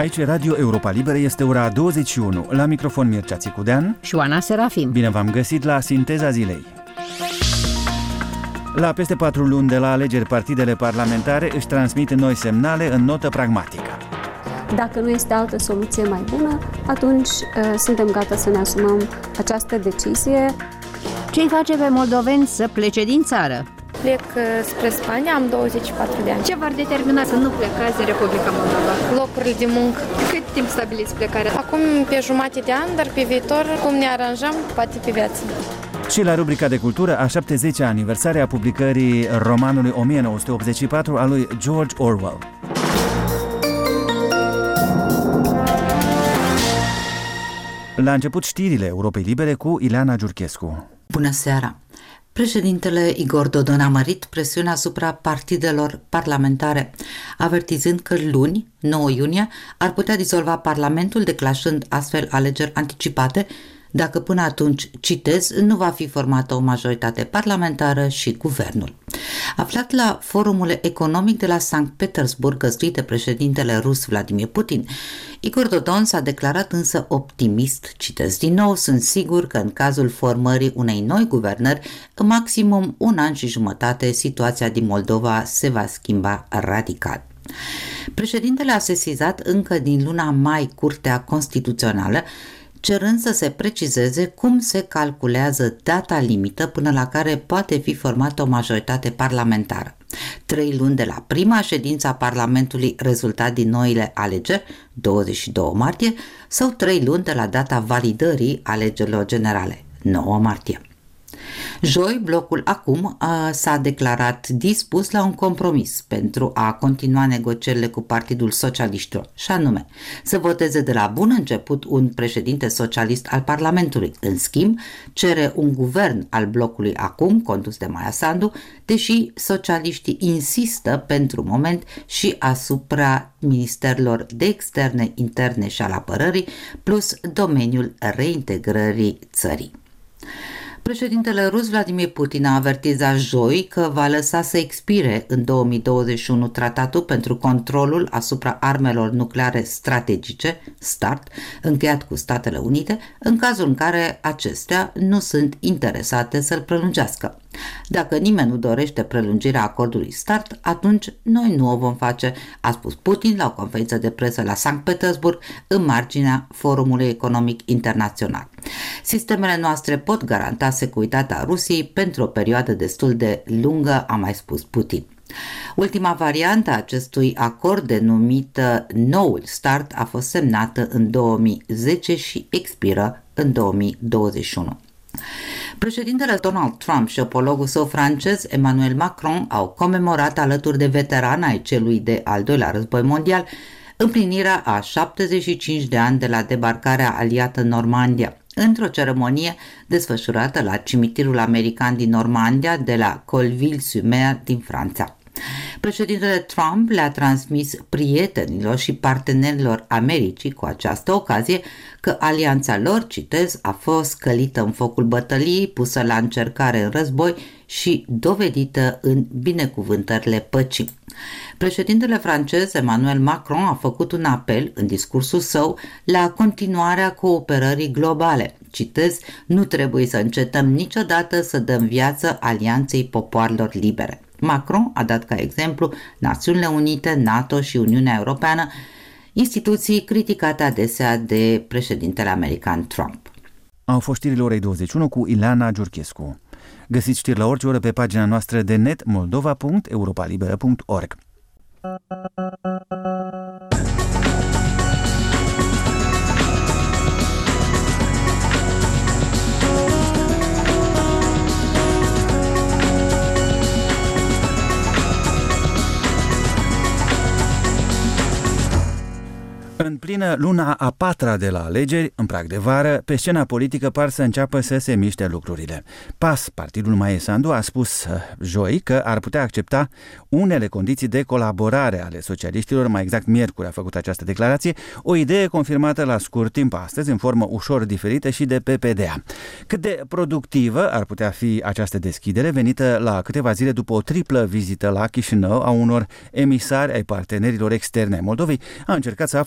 Aici Radio Europa Liberă, este ora 21. La microfon Mircea Țicudean și Oana Serafim. Bine v-am găsit la Sinteza Zilei. La peste 4 luni de la alegeri, partidele parlamentare își transmit noi semnale în notă pragmatică. Dacă nu este altă soluție mai bună, atunci suntem gata să ne asumăm această decizie. Ce-i face pe moldoveni să plece din țară? Plec spre Spania, am 24 de ani. Ce v-ar determina să nu plecați în Republica Moldova? Locurile de muncă. Cât timp stabiliți plecarea? Acum pe jumătate de an, dar pe viitor, cum ne aranjăm, poate pe viață. Și la rubrica de cultură, a 70-a aniversare a publicării romanului 1984 al lui George Orwell. La început, știrile Europei Libere cu Ileana Giurchescu. Bună seara! Președintele Igor Dodon a mărit presiunea asupra partidelor parlamentare, avertizând că luni, 9 iunie, ar putea dizolva Parlamentul, declanșând astfel alegeri anticipate, dacă până atunci, citez, nu va fi formată o majoritate parlamentară și guvernul. Aflat la forumul economic de la Sankt Petersburg, găzduit de președintele rus Vladimir Putin, Igor Dodon s-a declarat însă optimist, citez din nou, sunt sigur că în cazul formării unei noi guvernări, în maximum un an și jumătate, situația din Moldova se va schimba radical. Președintele a sesizat încă din luna mai Curtea Constituțională, cerând să se precizeze cum se calculează data limită până la care poate fi formată o majoritate parlamentară. 3 luni de la prima ședință a Parlamentului rezultat din noile alegeri, 22 martie, sau 3 luni de la data validării alegerilor generale, 9 martie. Joi, blocul Acum s-a declarat dispus la un compromis pentru a continua negocierile cu Partidul Socialiștilor, și anume să voteze de la bun început un președinte socialist al Parlamentului. În schimb, cere un guvern al blocului Acum, condus de Maia Sandu, deși socialiștii insistă pentru moment și asupra ministerilor de externe, interne și al apărării, plus domeniul reintegrării țării. Președintele rus Vladimir Putin a avertizat joi că va lăsa să expire în 2021 tratatul pentru controlul asupra armelor nucleare strategice, START, încheiat cu Statele Unite, în cazul în care acestea nu sunt interesate să-l prelungească. Dacă nimeni nu dorește prelungirea acordului START, atunci noi nu o vom face, a spus Putin la o conferință de presă la Sankt Petersburg în marginea Forumului Economic Internațional. Sistemele noastre pot garanta securitatea Rusiei pentru o perioadă destul de lungă, a mai spus Putin. Ultima variantă a acestui acord, denumită noul START, a fost semnată în 2010 și expiră în 2021. Președintele Donald Trump și omologul său francez Emmanuel Macron au comemorat alături de veterani ai celui de al doilea război mondial împlinirea a 75 de ani de la debarcarea aliată în Normandia, într-o ceremonie desfășurată la cimitirul american din Normandia de la Colville-sur-Mer din Franța. Președintele Trump le-a transmis prietenilor și partenerilor Americii cu această ocazie că alianța lor, citez, a fost călită în focul bătăliei, pusă la încercare în război și dovedită în binecuvântările păcii. Președintele francez Emmanuel Macron a făcut un apel în discursul său la continuarea cooperării globale. Citez, nu trebuie să încetăm niciodată să dăm viață Alianței Popoarelor Libere. Macron a dat ca exemplu Națiunile Unite, NATO și Uniunea Europeană, instituții criticate adesea de președintele american Trump. Au fost știrile orei 21 cu Ileana Giurchescu. Găsiți știri la orice oră pe pagina noastră de net moldova.europalibera.org. În plină luna a 4-a de la alegeri, în prag de vară, pe scena politică par să înceapă să se miște lucrurile. PAS, partidul Maia Sandu, a spus joi că ar putea accepta unele condiții de colaborare ale socialiștilor, mai exact miercuri a făcut această declarație, o idee confirmată la scurt timp astăzi, în formă ușor diferită și de PPDA. Cât de productivă ar putea fi această deschidere, venită la câteva zile după o triplă vizită la Chișinău a unor emisari ai partenerilor externe ai Moldovei, a încercat să afle Liliana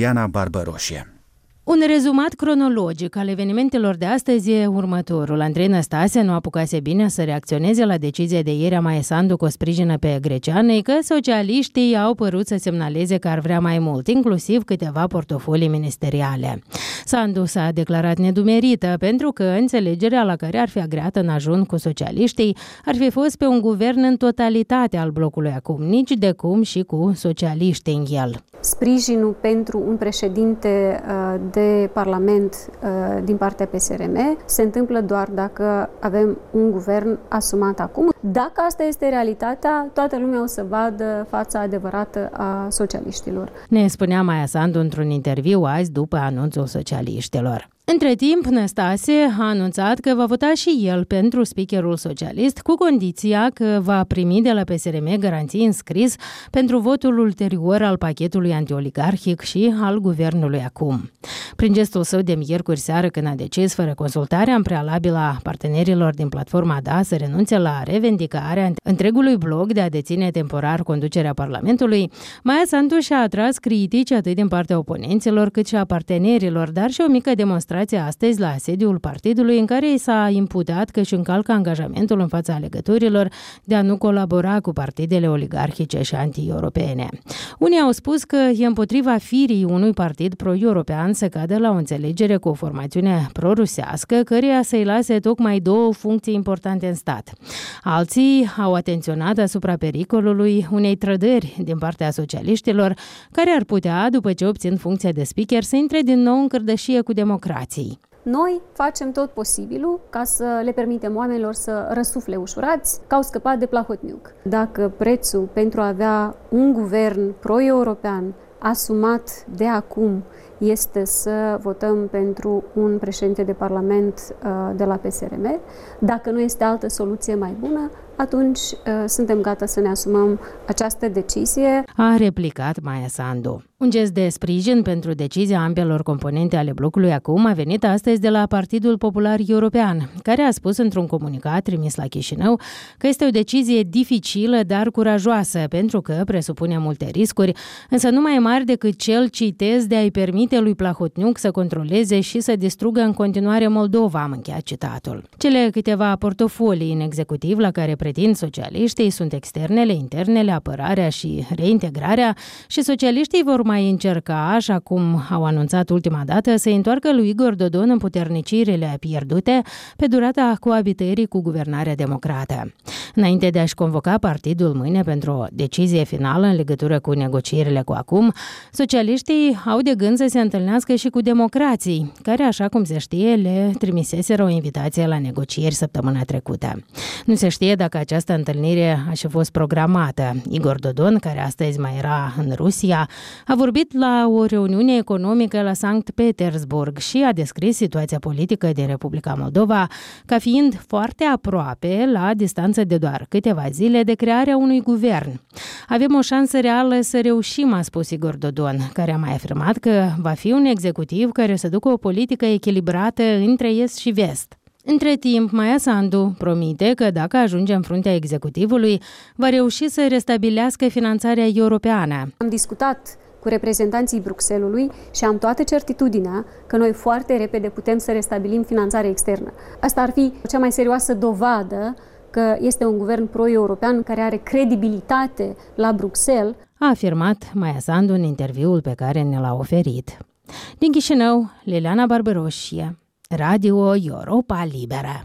Liliana Barbăroșie. Un rezumat cronologic al evenimentelor de astăzi e următorul. Andrei Năstase nu apucase bine să reacționeze la decizia de ieri a Maia Sandu cu o sprijină pe Greceanei că socialiștii au părut să semnaleze că ar vrea mai mult, inclusiv câteva portofolii ministeriale. Sandu s-a declarat nedumerită pentru că înțelegerea la care ar fi agreat în ajun cu socialiștii ar fi fost pe un guvern în totalitate al blocului acum, nici de cum și cu socialiștii în el. Sprijinul pentru un președinte de Parlament din partea PSRM se întâmplă doar dacă avem un guvern asumat acum. Dacă asta este realitatea, toată lumea o să vadă fața adevărată a socialiștilor. Ne spunea Maia Sandu într-un interviu azi după anunțul socialiștilor. Între timp, Năstase a anunțat că va vota și el pentru speakerul socialist, cu condiția că va primi de la PSRM garanții în scris pentru votul ulterior al pachetului antioligarhic și al guvernului acum. Prin gestul său de miercuri seară, când a decis, fără consultarea în prealabil a partenerilor din platforma DA, să renunțe la revendicarea întregului bloc de a deține temporar conducerea Parlamentului, Maia Sandu și-a atras critici atât din partea oponenților cât și a partenerilor, dar și o mică demonstrație astăzi la sediul partidului în care i s-a imputat că își încalcă angajamentul în fața alegătorilor de a nu colabora cu partidele oligarhice și anti-europene. Unii au spus că e împotriva firii unui partid pro-european să cadă la o înțelegere cu o formațiune pro-rusească, căreia să-i lase tocmai două funcții importante în stat. Alții au atenționat asupra pericolului unei trădări din partea socialiștilor, care ar putea, după ce obțin funcția de speaker, să intre din nou în cărdășie cu democrații. Noi facem tot posibilul ca să le permitem oamenilor să răsufle ușurați, că au scăpat de Plahotniuc. Dacă prețul pentru a avea un guvern pro-european asumat de acum este să votăm pentru un președinte de Parlament de la PSRM, dacă nu este altă soluție mai bună, atunci suntem gata să ne asumăm această decizie. A replicat Maia Sandu. Un gest de sprijin pentru decizia ambelor componente ale blocului acum a venit astăzi de la Partidul Popular European, care a spus într-un comunicat trimis la Chișinău că este o decizie dificilă, dar curajoasă, pentru că presupune multe riscuri, însă nu mai mari decât cel, citez, de a-i permite lui Plahotniuc să controleze și să distrugă în continuare Moldova, am încheiat citatul. Cele câteva portofolii în executiv la care pretind socialiștii sunt externele, internele, apărarea și reintegrarea, și socialiștii vor mai încerca, așa cum au anunțat ultima dată, să întoarcă lui Igor Dodon împuternicirile pierdute pe durata coabitării cu guvernarea democrată. Înainte de a-și convoca partidul mâine pentru o decizie finală în legătură cu negocierile cu acum, socialiștii au de gând să se întâlnească și cu democrații, care, așa cum se știe, le trimiseseră o invitație la negocieri săptămâna trecută. Nu se știe dacă această întâlnire a și fost programată. Igor Dodon, care astăzi mai era în Rusia, a vorbit la o reuniune economică la Sankt Petersburg și a descris situația politică din Republica Moldova ca fiind foarte aproape, la distanță de doar câteva zile, de crearea unui guvern. Avem o șansă reală să reușim, a spus Igor Dodon, care a mai afirmat că va fi un executiv care să ducă o politică echilibrată între est și vest. Între timp, Maia Sandu promite că dacă ajunge în fruntea executivului, va reuși să restabilească finanțarea europeană. Am discutat cu reprezentanții Bruxellesului și am toată certitudinea că noi foarte repede putem să restabilim finanțarea externă. Asta ar fi cea mai serioasă dovadă că este un guvern pro-european care are credibilitate la Bruxelles, a afirmat Maia Sandu în interviul pe care ne l-a oferit. Din Chișinău, Liliana Barbăroșie, Radio Europa Liberă.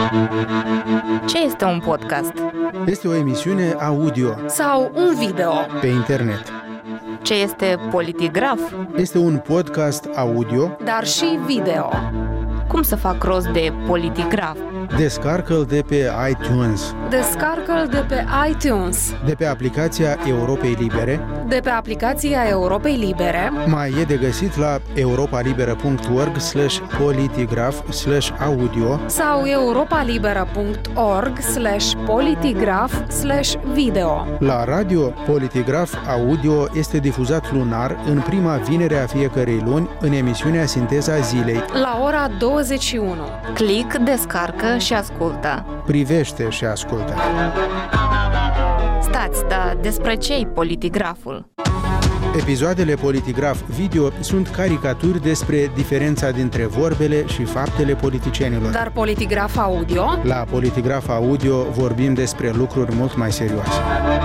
Ce este un podcast? Este o emisiune audio sau un video pe internet. Ce este Politigraf? Este un podcast audio, dar și video. Cum să fac rost de Politigraf? Descarcă-l de pe iTunes. Descarcă-l de pe iTunes. De pe aplicația Europei Libere. De pe aplicația Europei Libere. Mai e de găsit la europalibera.org/politigraf/audio sau europalibera.org/politigraf/video. La radio, Politigraf Audio este difuzat lunar în prima vinere a fiecărei luni în emisiunea Sinteza Zilei la ora 21. Click, descarcă și ascultă. Privește și ascultă. Stați, dar despre ce-i Politigraful? Episoadele Politigraf Video sunt caricaturi despre diferența dintre vorbele și faptele politicienilor. Dar Politigraf Audio? La Politigraf Audio vorbim despre lucruri mult mai serioase.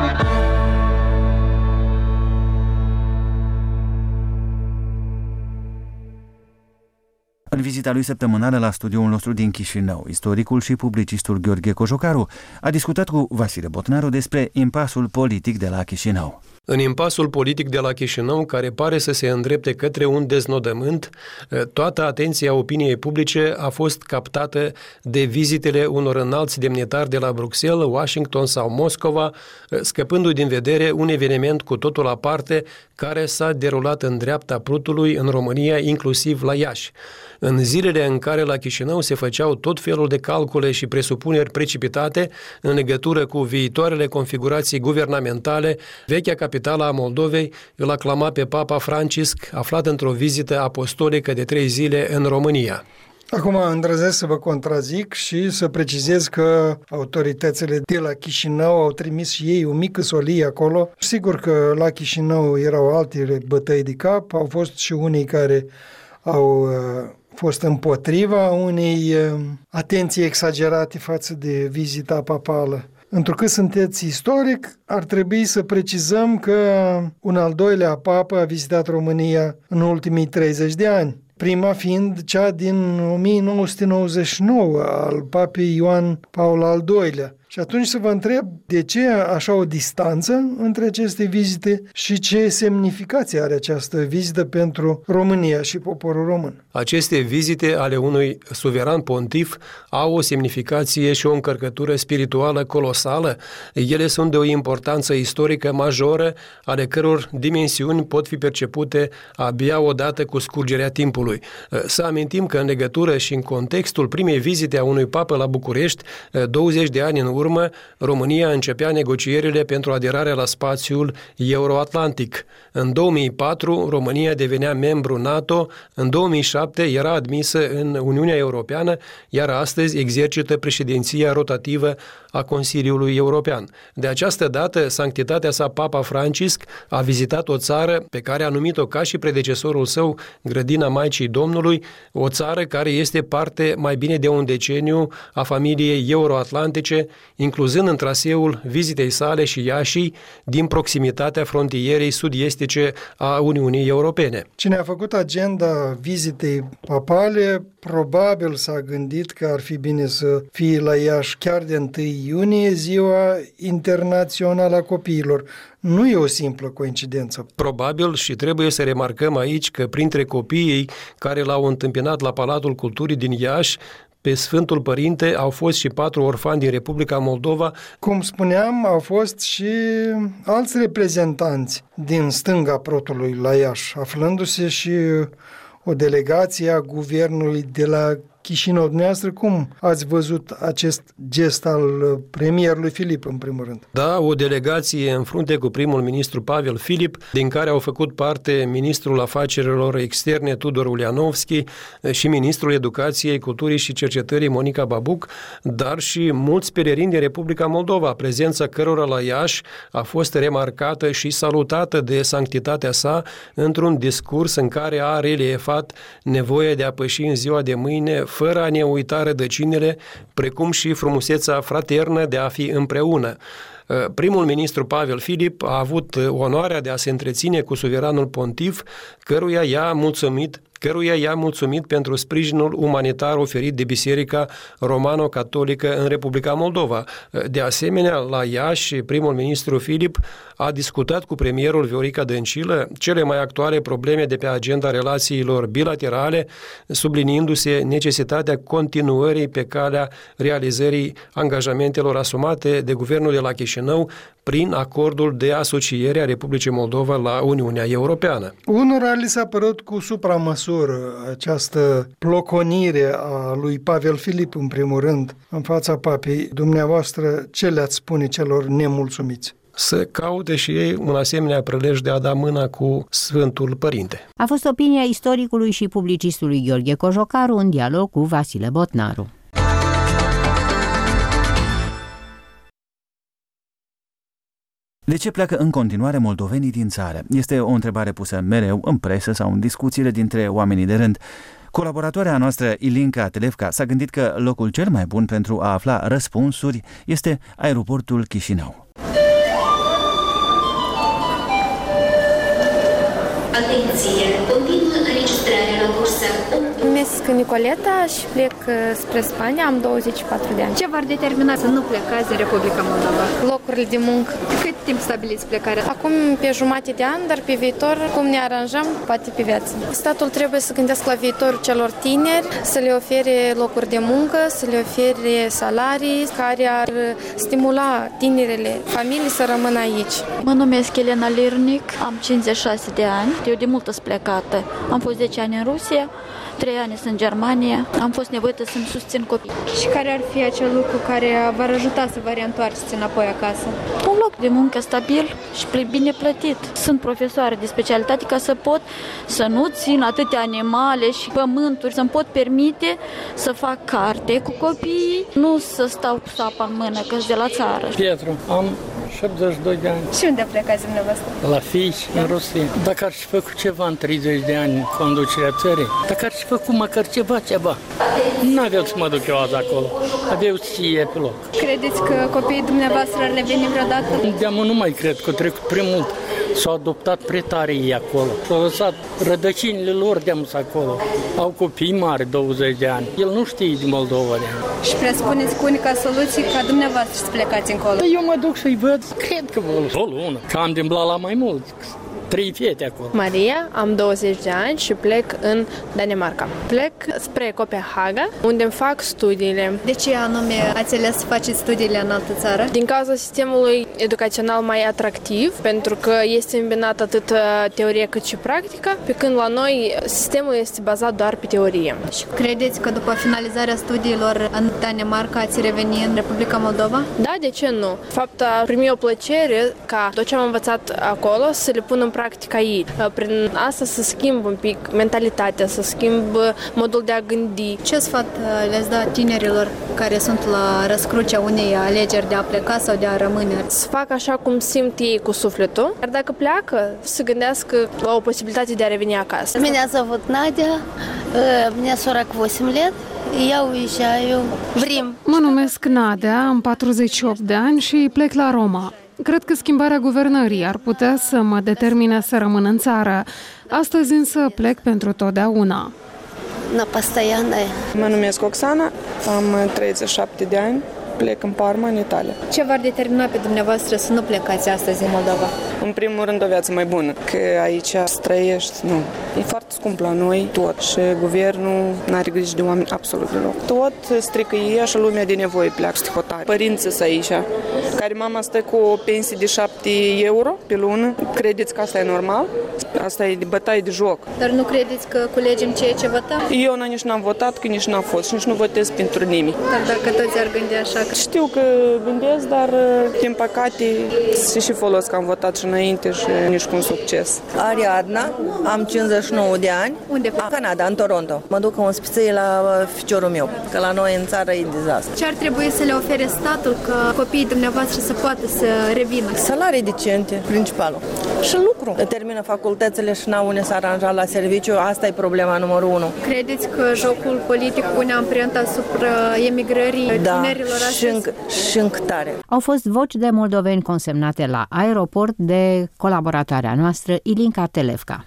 În vizita lui săptămânală la studioul nostru din Chișinău, istoricul și publicistul Gheorghe Cojocaru a discutat cu Vasile Botnaru despre impasul politic de la Chișinău. În impasul politic de la Chișinău, care pare să se îndrepte către un deznodământ, toată atenția opiniei publice a fost captată de vizitele unor înalți demnitari de la Bruxelles, Washington sau Moscova, scăpându-i din vedere un eveniment cu totul aparte care s-a derulat în dreapta Prutului, în România, inclusiv la Iași. În zilele în care la Chișinău se făceau tot felul de calcule și presupuneri precipitate în legătură cu viitoarele configurații guvernamentale, vechea capitală a Moldovei îl aclama pe Papa Francisc, aflat într-o vizită apostolică de 3 zile în România. Acum îndrăznesc să vă contrazic și să precizez că autoritățile de la Chișinău au trimis și ei o mică solie acolo. Sigur că la Chișinău erau alte bătăi de cap, au fost și unii care au fost împotriva unei atenții exagerate față de vizita papală. Întrucât sunteți istoric, ar trebui să precizăm că un al doilea papă a vizitat România în ultimii 30 de ani. Prima fiind cea din 1999 al papei Ioan Paul al II-lea. Și atunci să vă întreb de ce așa o distanță între aceste vizite și ce semnificație are această vizită pentru România și poporul român. Aceste vizite ale unui suveran pontif au o semnificație și o încărcătură spirituală colosală. Ele sunt de o importanță istorică majoră, ale căror dimensiuni pot fi percepute abia odată cu scurgerea timpului. Să amintim că în legătură și în contextul primei vizite a unui papă la București, 20 de ani în urmă, România începea negocierile pentru aderarea la spațiul euroatlantic. În 2004, România devenea membru NATO, în 2007 era admisă în Uniunea Europeană, iar astăzi exercită președinția rotativă a Consiliului European. De această dată, sanctitatea sa Papa Francisc a vizitat o țară pe care a numit-o ca și predecesorul său Grădina Maicii Domnului, o țară care este parte mai bine de un deceniu a familiei euroatlantice, incluzând în traseul vizitei sale și Iașii din proximitatea frontierei sud-estice a Uniunii Europene. Cine a făcut agenda vizitei papale probabil s-a gândit că ar fi bine să fie la Iași chiar de 1 iunie, Ziua Internațională a Copiilor. Nu e o simplă coincidență. Probabil, și trebuie să remarcăm aici că printre copiii care l-au întâmpinat la Palatul Culturii din Iași, pe Sfântul Părinte au fost și 4 orfani din Republica Moldova. Cum spuneam, au fost și alți reprezentanți din stânga Prutului la Iași, aflându-se și o delegație a guvernului de la Chișinău. Dumneavoastră, cum ați văzut acest gest al premierului Filip, în primul rând? Da, o delegație în frunte cu primul ministru Pavel Filip, din care au făcut parte ministrul afacerilor externe Tudor Ulianovski și ministrul educației, culturii și cercetării Monica Babuc, dar și mulți pelerini din Republica Moldova, prezența cărora la Iași a fost remarcată și salutată de sanctitatea sa într-un discurs în care a reliefat nevoia de a păși în ziua de mâine fără a ne uita rădăcinile, precum și frumusețea fraternă de a fi împreună. Primul ministru Pavel Filip a avut onoarea de a se întreține cu suveranul pontif, căruia i-a mulțumit pentru sprijinul umanitar oferit de Biserica Romano-Catolică în Republica Moldova. De asemenea, la Iași, primul ministru Filip a discutat cu premierul Viorica Dăncilă cele mai actuale probleme de pe agenda relațiilor bilaterale, subliniindu-se necesitatea continuării pe calea realizării angajamentelor asumate de guvernul de la Chișinău prin acordul de asociere a Republicii Moldova la Uniunea Europeană. Unora li s-a părut cu supramăsură această ploconire a lui Pavel Filip, în primul rând, în fața papei. Dumneavoastră, ce le-ați spune celor nemulțumiți? Să caute și ei un asemenea prilej de a da mâna cu Sfântul Părinte. A fost opinia istoricului și publicistului Gheorghe Cojocaru în dialog cu Vasile Botnaru. De ce pleacă în continuare moldovenii din țară? Este o întrebare pusă mereu în presă sau în discuțiile dintre oamenii de rând. Colaboratoarea noastră, Ilinca Telefca, s-a gândit că locul cel mai bun pentru a afla răspunsuri este aeroportul Chișinău. Atenție! Continuă înregistrarea la bursă. Numesc Nicoleta și plec spre Spania, am 24 de ani. Ce v-ar determina să nu plecați din Republica Moldova? Locurile de muncă. Cât timp stabiliți plecarea? Acum pe jumătate de an, dar pe viitor, cum ne aranjăm, poate pe viață. Statul trebuie să gândească la viitorul celor tineri, să le ofere locuri de muncă, să le ofere salarii care ar stimula tinerele familii să rămână aici. Mă numesc Elena Lirnic, am 56 de ani, eu de mult sunt plecată. Am fost 10 ani în Rusia, 3 ani sunt în Germania, am fost nevoită să-mi susțin copii. Și care ar fi acel lucru care v-ar ajuta să vă reîntoarceți înapoi acasă? Un loc de muncă stabil și bine plătit. Sunt profesoară de specialitate ca să pot să nu țin atâtea animale și pământuri, să-mi pot permite să fac carte cu copiii, nu să stau cu sapa în mână, că-s de la țară. Pietru, am 72 de ani. Și unde plecați dumneavoastră? La Fiș, în Rusia. Dacă ar fi făcut ceva în 30 de ani în conducerea țării, dacă ar fi făcut măcar ceva, n-aveau să mă duc eu azi acolo. Aveau ție pe loc. Credeți că copiii dumneavoastră ar reveni vreodată? De-amă nu mai cred că trecut prea mult. S-au adoptat prea tare ei acolo. S-au lăsat rădăcinile lor de-amus acolo. Au copii mari, 20 de ani. El nu știe de Moldova de ani. Și presupuneți cu unica soluție ca dumneavoastră să plecați încolo? Eu mă duc să-i văd, cred că o lună. Că am din la mai mult. 3 fete acolo. Maria, am 20 de ani și plec în Danemarca. Plec spre Copenhaga, unde îmi fac studiile. De ce anume ați ales să faceți studiile în altă țară? Din cauza sistemului educațional mai atractiv, pentru că este îmbinat atât teorie cât și practică, pe când la noi sistemul este bazat doar pe teorie. Și credeți că după finalizarea studiilor în Danemarca ați reveni în Republica Moldova? Da, de ce nu? De fapt, a primi o plăcere ca tot ce am învățat acolo să le pun în practică aici. Prin asta să schimb un pic mentalitatea, să schimb modul de a gândi. Ce sfat le-ați da tinerilor care sunt la răscrucea unei alegeri de a pleca sau de a rămâne? Să facă așa cum simt ei cu sufletul, dar dacă pleacă, să gândească la o posibilitate de a reveni acasă. Меня зовут Надя, мне 48 лет. Я уезжаю в Рим. Mă numesc Nadea, am 48 de ani și plec la Roma. Cred că schimbarea guvernării ar putea să mă determine să rămân în țară. Astăzi însă plec pentru totdeauna. Mă numesc Oxana, am 37 de ani. Plec în Parma, în Italia. Ce v-ar determina pe dumneavoastră să nu plecați astăzi în Moldova? În primul rând o viață mai bună, că aici să trăiești, nu. E foarte scump la noi tot și guvernul n-are grijă de oameni absolut deloc. Tot strică ei, așa lumea de nevoie pleacă, știi, hotare. Părinții sunt aici, care mama stă cu o pensie de 7 euro pe lună. Credeți că asta e normal? Asta e de bătaie de joc. Dar nu credeți că culegem ceea ce votăm? Eu nici n-am votat, că nici n-am fost și nici nu votez pentru nimeni. Dar dacă toți ar gândi așa... Știu că gândesc, dar din păcate și folos că am votat și înainte și nici cu un succes. Ariadna, am 59 de ani. Unde? În Canada, în Toronto. Mă duc în spiței la ficiorul meu, că la noi în țară e dezastru. Ce ar trebui să le ofere statul ca copiii dumneavoastră să poată să revină? Salarii decente, principalul. Și lucru. Termină facultățile și n-au unde să aranja la serviciu, asta e problema numărul 1. Credeți că jocul politic pune amprentă asupra emigrării tinerilor astăzi? Și încâtare. Au fost voci de moldoveni consemnate la aeroport de colaboratoarea noastră Ilinca Telefca.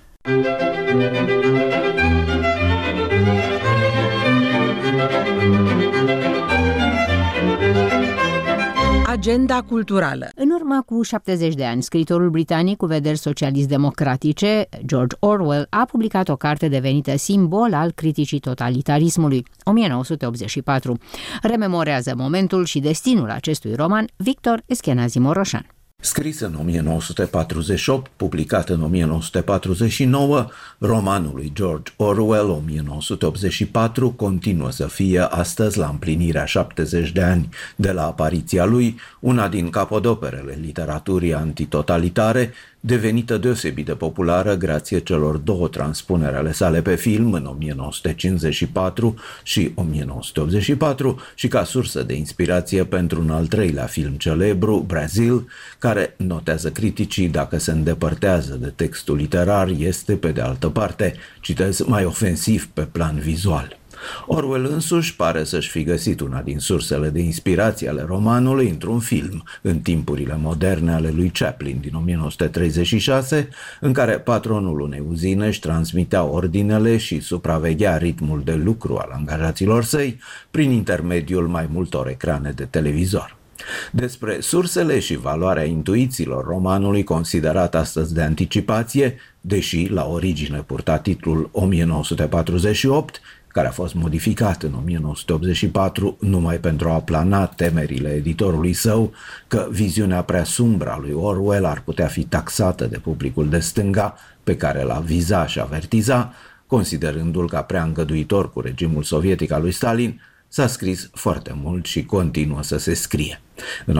Agenda culturală. În urmă cu 70 de ani, scriitorul britanic cu vederi socialist-democratice, George Orwell, a publicat o carte devenită simbol al criticii totalitarismului, 1984. Rememorează momentul și destinul acestui roman Victor Eschenazi Moroșan. Scris în 1948, publicat în 1949, romanul lui George Orwell, 1984, continuă să fie astăzi, la împlinirea 70 de ani de la apariția lui, una din capodoperele literaturii antitotalitare, devenită deosebit de populară grație celor 2 transpuneri ale sale pe film în 1954 și 1984 și ca sursă de inspirație pentru un al 3-lea film celebru, Brazil, care care, notează criticii, dacă se îndepărtează de textul literar, este, pe de altă parte, citez, mai ofensiv pe plan vizual. Orwell însuși pare să-și fi găsit una din sursele de inspirație ale romanului într-un film, în timpurile moderne ale lui Chaplin din 1936, în care patronul unei uzine își transmitea ordinele și supraveghea ritmul de lucru al angajaților săi prin intermediul mai multor ecrane de televizor. Despre sursele și valoarea intuițiilor romanului considerat astăzi de anticipație, deși la origine purta titlul 1948, care a fost modificat în 1984 numai pentru a plana temerile editorului său că viziunea prea sumbră a lui Orwell ar putea fi taxată de publicul de stânga pe care l-a viza și avertiza, considerându-l ca prea îngăduitor cu regimul sovietic al lui Stalin, s-a scris foarte mult și continuă să se scrie. În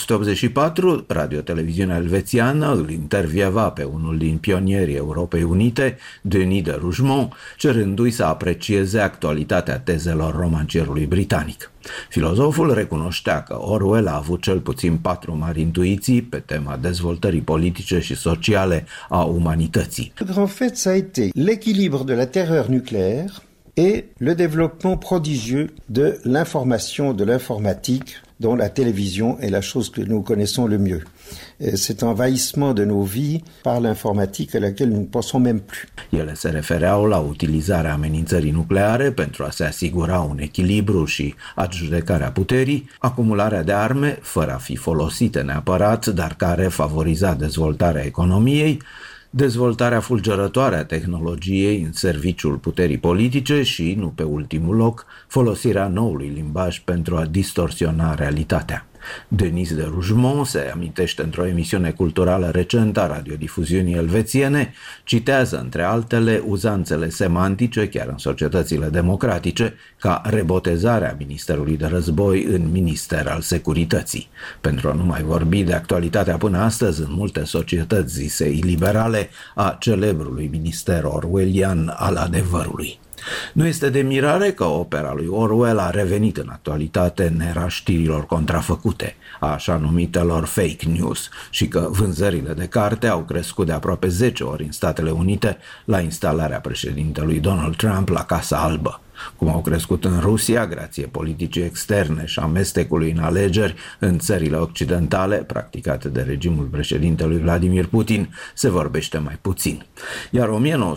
1984, Radio-Televiziunea Elvețiană îl intervieva pe unul din pionierii Europei Unite, Denis de Rougemont, cerându-i să aprecieze actualitatea tezelor romancierului britanic. Filozoful recunoștea că Orwell a avut cel puțin 4 mari intuiții pe tema dezvoltării politice și sociale a umanității. En fait, ça a été l'équilibre de la terreur nucléaire et le développement prodigieux de l'information, de l'informatique, dont la télévision est la chose que nous connaissons le mieux. Cet envahissement de nos vies par l'informatique à laquelle nous ne pensons même plus. Ele se refereau la utilizarea amenințării nucleare pentru a se asigura un echilibru și adjudecarea puterii, acumularea de arme fără a fi folosite neapărat, dar care favoriza dezvoltarea economiei, dezvoltarea fulgerătoare a tehnologiei în serviciul puterii politice și, nu pe ultimul loc, folosirea noului limbaj pentru a distorsiona realitatea. Denis de Rougemont se amintește într-o emisiune culturală recentă a radiodifuziunii elvețiene, citează între altele uzanțele semantice, chiar în societățile democratice, ca rebotezarea Ministerului de Război în Minister al Securității. Pentru a nu mai vorbi de actualitatea până astăzi în multe societăți zise iliberale a celebrului minister orwellian al adevărului. Nu este de mirare că opera lui Orwell a revenit în actualitate în era știrilor contrafăcute, a așa numitelor fake news, și că vânzările de carte au crescut de aproape 10 ori în Statele Unite la instalarea președintelui Donald Trump la Casa Albă. Cum au crescut în Rusia, grație politicii externe și amestecului în alegeri în țările occidentale, practicate de regimul președintelui Vladimir Putin, se vorbește mai puțin. Iar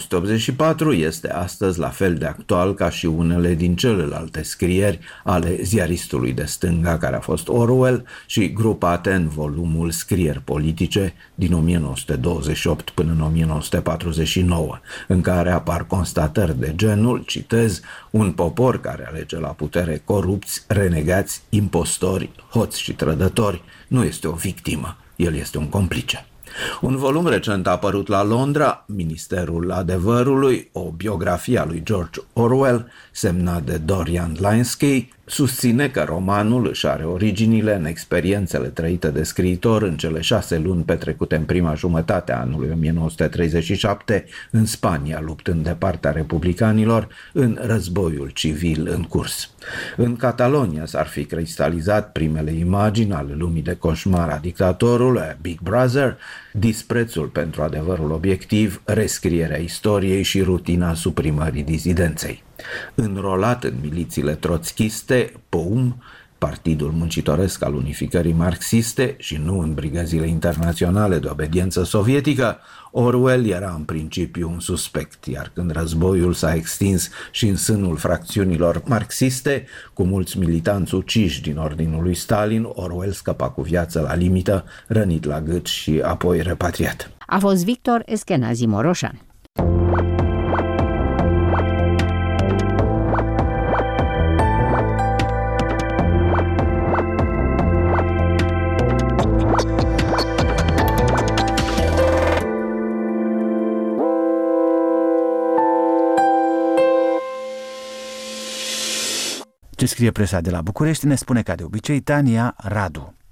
1984 este astăzi la fel de actual ca și unele din celelalte scrieri ale ziaristului de stânga care a fost Orwell și grupate în volumul Scrieri politice din 1928 până în 1949, în care apar constatări de genul, citez, un popor care alege la putere corupți, renegați, impostori, hoți și trădători nu este o victimă, el este un complice. Un volum recent a apărut la Londra, Ministerul Adevărului, o biografie a lui George Orwell, semnat de Dorian Lynskey, susține că romanul își are originile în experiențele trăite de scriitor în cele 6 luni petrecute în prima jumătate a anului 1937 în Spania, luptând de partea republicanilor în războiul civil în curs. În Catalonia s-ar fi cristalizat primele imagini ale lumii de coșmar a dictatorului, Big Brother, disprețul pentru adevărul obiectiv, rescrierea istoriei și rutina suprimării dizidenței. Înrolat în milițiile trotschiste, POUM, Partidul Muncitoresc al Unificării Marxiste, și nu în brigăzile internaționale de obediență sovietică, Orwell era în principiu un suspect, iar când războiul s-a extins și în sânul fracțiunilor marxiste, cu mulți militanți uciși din ordinul lui Stalin, Orwell scăpa cu viață la limită, rănit la gât și apoi repatriat. A fost Victor Eschenazi Moroșan. Ce scrie presa de la București ne spune ca de obicei Tania Radu.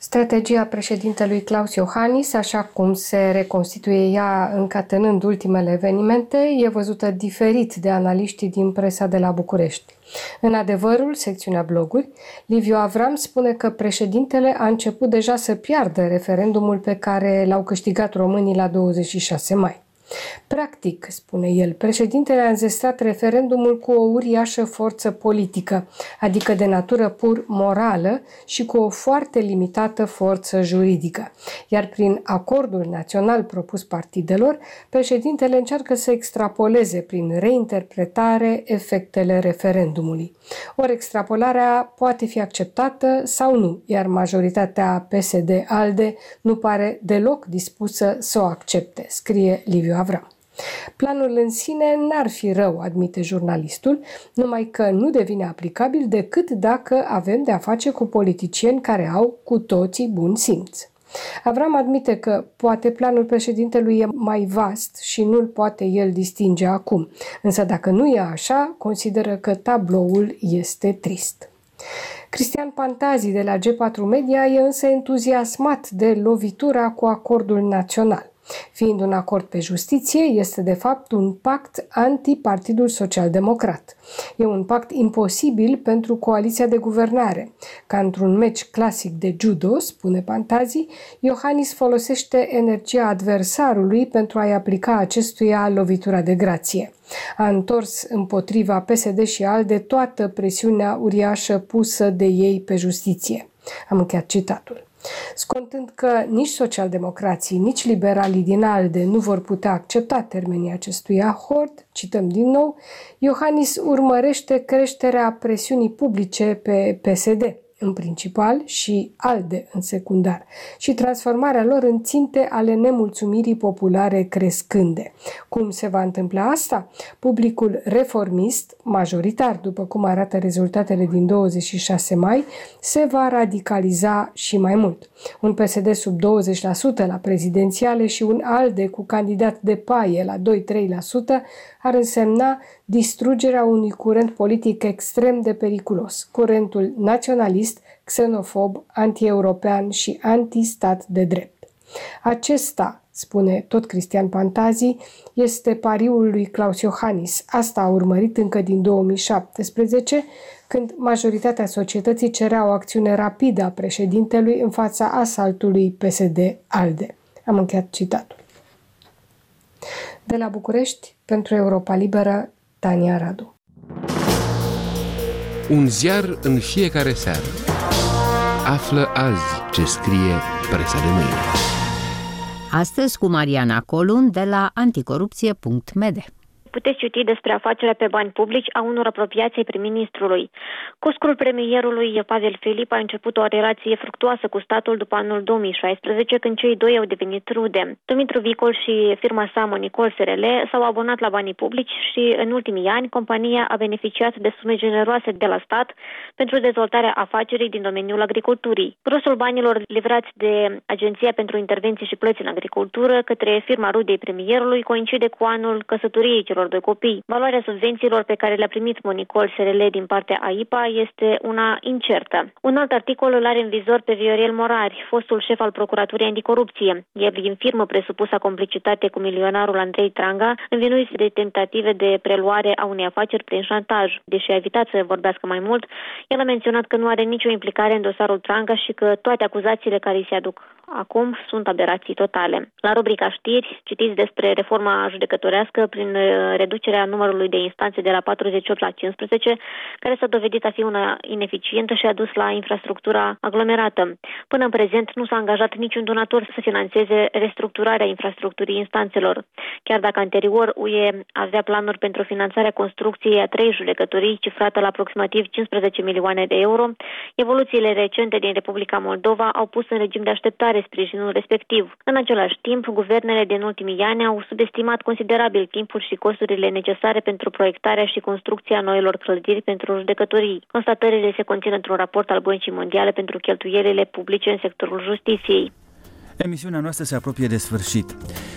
Strategia președintelui Klaus Iohannis, așa cum se reconstituie ea încatănând ultimele evenimente, e văzută diferit de analiștii din presa de la București. În Adevărul, secțiunea bloguri, Liviu Avram spune că președintele a început deja să piardă referendumul pe care l-au câștigat românii la 26 mai. Practic, spune el, președintele a înzestrat referendumul cu o uriașă forță politică, adică de natură pur morală și cu o foarte limitată forță juridică. Iar prin acordul național propus partidelor, președintele încearcă să extrapoleze prin reinterpretare efectele referendumului. Ori extrapolarea poate fi acceptată sau nu, iar majoritatea PSD-ALDE nu pare deloc dispusă să o accepte, scrie Liviu Avram. Planul în sine n-ar fi rău, admite jurnalistul, numai că nu devine aplicabil decât dacă avem de a face cu politicieni care au cu toții bun simț. Avram admite că poate planul președintelui e mai vast și nu-l poate el distinge acum, însă dacă nu e așa, consideră că tabloul este trist. Cristian Pantazi de la G4 Media e însă entuziasmat de lovitura cu acordul național. Fiind un acord pe justiție, este de fapt un pact anti-Partidul Social-Democrat. E un pact imposibil pentru coaliția de guvernare. Ca într-un meci clasic de judo, spune Pantazi, Iohannis folosește energia adversarului pentru a-i aplica acestuia lovitura de grație. A întors împotriva PSD și ALDE toată presiunea uriașă pusă de ei pe justiție. Am încheiat citatul. Scontând că nici socialdemocrații, nici liberalii din ALDE nu vor putea accepta termenii acestui acord, cităm din nou, Iohannis urmărește creșterea presiunii publice pe PSD, în principal, și ALDE în secundar, și transformarea lor în ținte ale nemulțumirii populare crescânde. Cum se va întâmpla asta? Publicul reformist, majoritar, după cum arată rezultatele din 26 mai, se va radicaliza și mai mult. Un PSD sub 20% la prezidențiale și un ALDE cu candidat de paie la 2-3% ar însemna distrugerea unui curent politic extrem de periculos, curentul naționalist, xenofob, anti-european și anti-stat de drept. Acesta, spune tot Cristian Pantazi, este pariul lui Klaus Iohannis. Asta a urmărit încă din 2017, când majoritatea societății cerea o acțiune rapidă a președintelui în fața asaltului PSD-ALDE. Am încheiat citatul. De la București, pentru Europa Liberă, Tania Radu. Un ziar în fiecare seară. Află azi ce scrie presa de mâine. Astăzi cu Mariana Colun de la anticorupție.md. Puteți citi despre afacerea pe bani publici a unor apropiați ai prim-ministrului. Cuscul premierului Pavel Filip a început o relație fructuoasă cu statul după anul 2016, când cei doi au devenit rude. Dumitru Vicol și firma sa Monicol SRL s-au abonat la banii publici și în ultimii ani compania a beneficiat de sume generoase de la stat pentru dezvoltarea afacerii din domeniul agriculturii. Grosul banilor livrați de Agenția pentru Intervenții și Plăți în Agricultură către firma rudei premierului coincide cu anul căsătoriei celor doi copii. Valoarea subvențiilor pe care le-a primit Monicol SRL din partea AIPA este una incertă. Un alt articol îl are în vizor pe Viorel Morari, fostul șef al Procuraturii Anticorupție. El din firmă presupusă complicitate cu milionarul Andrei Tranga, învinuit de tentative de preluare a unei afaceri prin șantaj. Deși a evitat să vorbească mai mult, el a menționat că nu are nicio implicare în dosarul Tranga și că toate acuzațiile care îi se aduc acum sunt aberații totale. La rubrica știri, citiți despre reforma judecătorească prin reducerea numărului de instanțe de la 48 la 15, care s-a dovedit a fi una ineficientă și a dus la infrastructura aglomerată. Până în prezent nu s-a angajat niciun donator să financeze restructurarea infrastructurii instanțelor. Chiar dacă anterior UE avea planuri pentru finanțarea construcției a 3 judecătorii cifrată la aproximativ 15 milioane de euro, evoluțiile recente din Republica Moldova au pus în regim de așteptare sprijinul respectiv. În același timp, guvernele din ultimii ani au subestimat considerabil timpul și costurile necesare pentru proiectarea și construcția noilor clădiri pentru judecătorii. Constatările se conțin într-un raport al Băncii Mondiale pentru cheltuielile publice în sectorul justiției. Emisiunea noastră se apropie de sfârșit.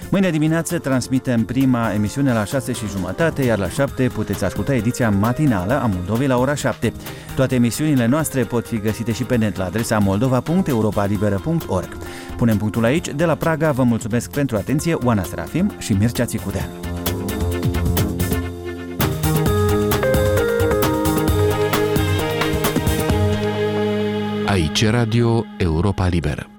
Mâine dimineață transmitem prima emisiune la 6:30, iar la 7 puteți asculta ediția matinală a Moldovei la ora 7. Toate emisiunile noastre pot fi găsite și pe net la adresa moldova.europalibera.org. Punem punctul aici. De la Praga vă mulțumesc pentru atenție, Oana Serafim și Mircea Țicudean. Aici Radio Europa Liberă.